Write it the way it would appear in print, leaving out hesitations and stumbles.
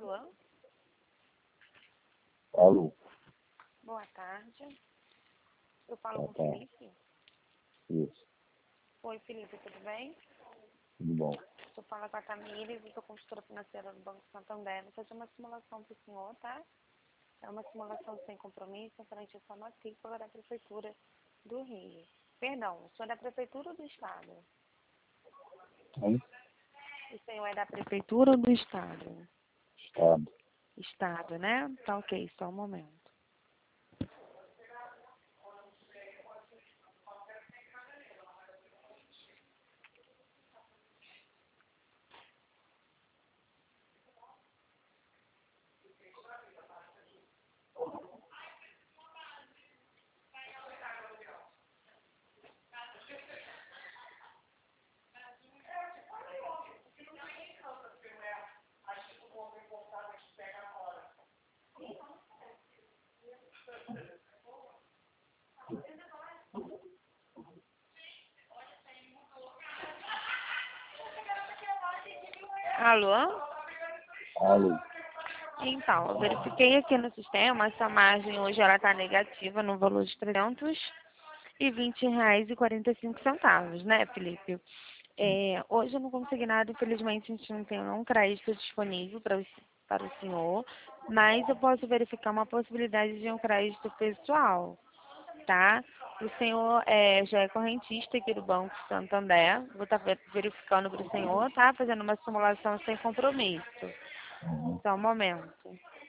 Alô? Alô, Boa tarde. Eu falo boa com o tarde. Felipe. Isso, Oi, Felipe, tudo bem? tudo bom. Eu falo com a Tamires, eu sou consultora financeira do Banco Santander. Vou fazer uma simulação para o senhor, tá? É uma simulação sem compromisso, frente à sua matrícula da Prefeitura do Rio. Perdão, o senhor é da Prefeitura ou do Estado? Hein? O senhor é da Prefeitura ou do Estado? Estado. Estado, né? Tá ok, só um momento. Alô? Alô, Então, eu verifiquei aqui no sistema, essa margem hoje ela está negativa no valor de R$ 320,45, né, Felipe? Hoje eu não consegui nada, infelizmente a gente não tem nenhum crédito disponível para o senhor, mas eu posso verificar uma possibilidade de um crédito pessoal, tá? O senhor já é correntista aqui do Banco Santander, vou estar verificando para o senhor, tá? Fazendo uma simulação sem compromisso. Só um momento.